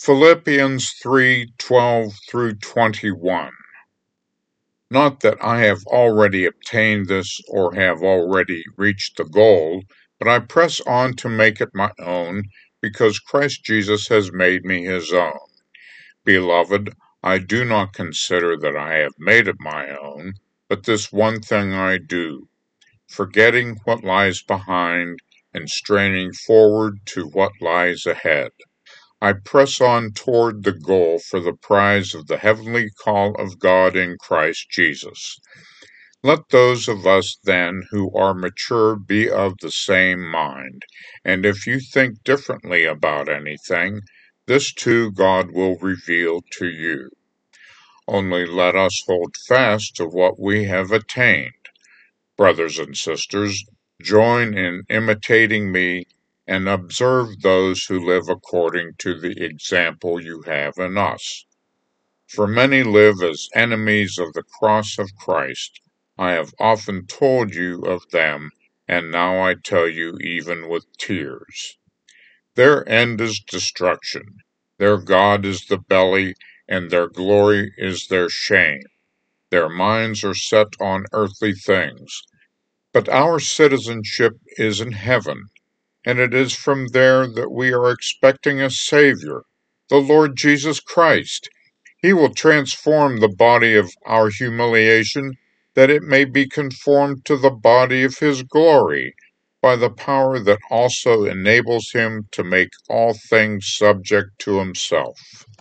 Philippians 3:12 through 21. Not that I have already obtained this or have already reached the goal, but I press on to make it my own, because Christ Jesus has made me his own. Beloved, I do not consider that I have made it my own, but this one thing I do, forgetting what lies behind and straining forward to what lies ahead. I press on toward the goal for the prize of the heavenly call of God in Christ Jesus. Let those of us, then, who are mature be of the same mind, and if you think differently about anything, this too God will reveal to you. Only let us hold fast to what we have attained. Brothers and sisters, join in imitating me and observe those who live according to the example you have in us. For many live as enemies of the cross of Christ. I have often told you of them, and now I tell you even with tears. Their end is destruction. Their God is the belly, and their glory is their shame. Their minds are set on earthly things. But our citizenship is in heaven, and it is from there that we are expecting a Savior, the Lord Jesus Christ. He will transform the body of our humiliation, that it may be conformed to the body of his glory, by the power that also enables him to make all things subject to himself.